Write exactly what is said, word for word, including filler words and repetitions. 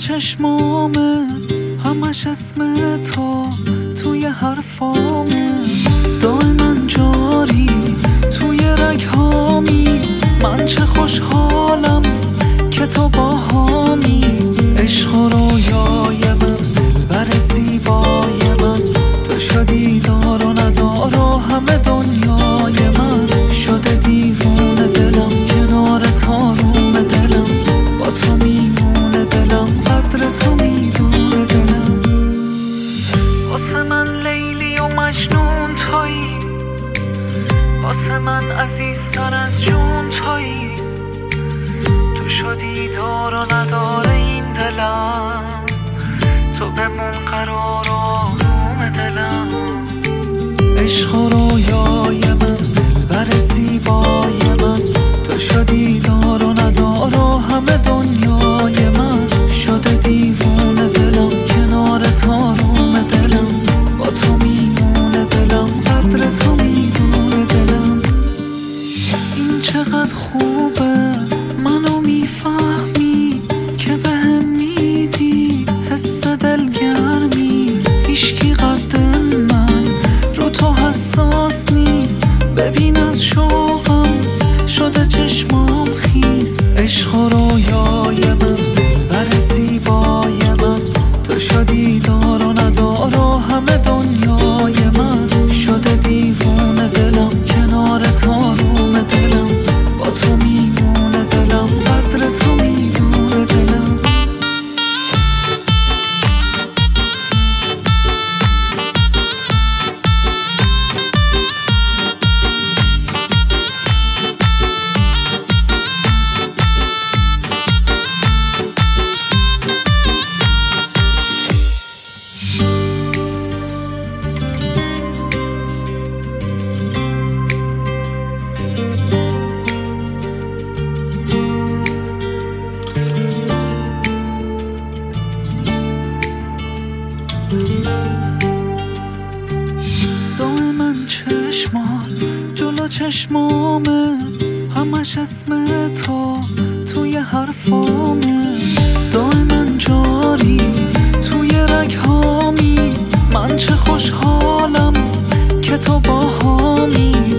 چشمامه، همش اسم تو توی حرفامه، دائما جاری توی رگهامی. من چه خوشحالم که تو باهامی، عشق و رویای من، دلبر زیبای من، تو شدی دار و ندار و همه دنیای من. شده دیوونه دلم کنار تاروم دلم، با تو میمونه دلم، قدر تو میدونه دلم. واسه من لیلی و مجنون تویی، واسه من عزیزتر از جون تویی. تو شدی دار و ندار این دلم، تو بمون قرار و آروم دلم. عشق و رویای من، دلبر زیبای من، تو شدی دار و ندار و همه دنیای من. شده دیوونه دلم کنار تاروم دلم، با تو میمونه دلم، قدر تو میدونه دلم. این چقدر خوبه منو میفهمی که بهم میدی حس دلگرمی. هیچکی قد من رو تو حساس نیست، ببین از شوقم شده چشمام خیس. عشق و رویای من، دلبر زیبای من، تو شدی دار و ندار و همه دنیای من. شده دیوونه دلم کنار تاروم دلم، با تو میمونه دلم، قدر تو میدونه دلم. دائما چشمان جلو چشمامه، همش اسم تو توی حرفامه، دائما جاری توی رگهامی. من چه خوشحالم که تو باهامی،